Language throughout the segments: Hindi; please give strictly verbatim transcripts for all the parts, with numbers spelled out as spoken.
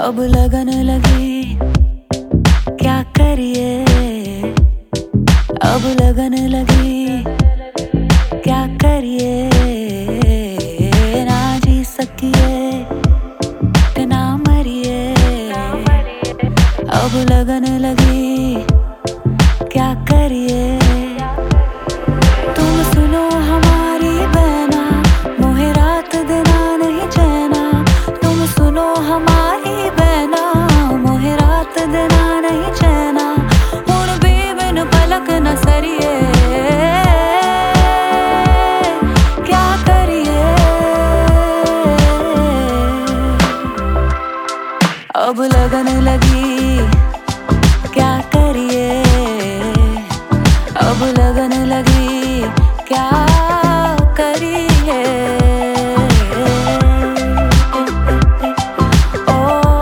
अब लगन लगी क्या करिए, अब लगन लगी क्या करिए, ना जी सकिए ना मरिए। अब लगन लगी क्या करिए, तुम सुनो हमारी बहना, मोहे रात देना नहीं चैना। तुम सुनो हमारी बहना, मोहे रात देना नहीं चैना। हुण भी बिन पलक न सरिए क्या करिए। अब लगन लगी क्या करिए, अब लगन लगी क्या करिए। ओ,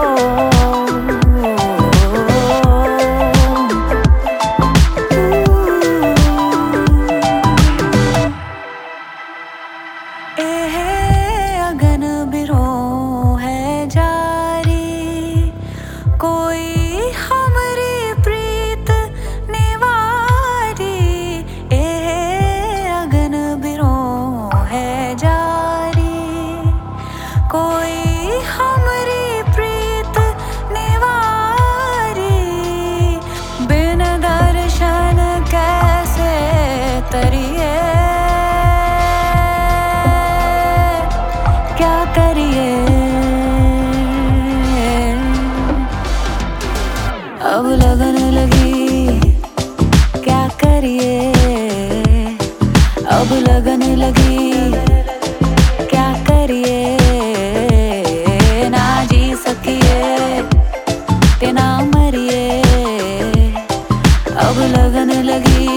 ए अगन बिरो है जारी, कोई हमरी प्रीत निवारी। ए अगन बिरो है जारी, कोई हमरी प्रीत निवारी। बिन दर्शन कैसे तरिए, क्या करिए। अब लगन लगी क्या करिए, अब लगन लगी क्या करिए, ना जी सकिए ते ना मरिए। अब लगन लगी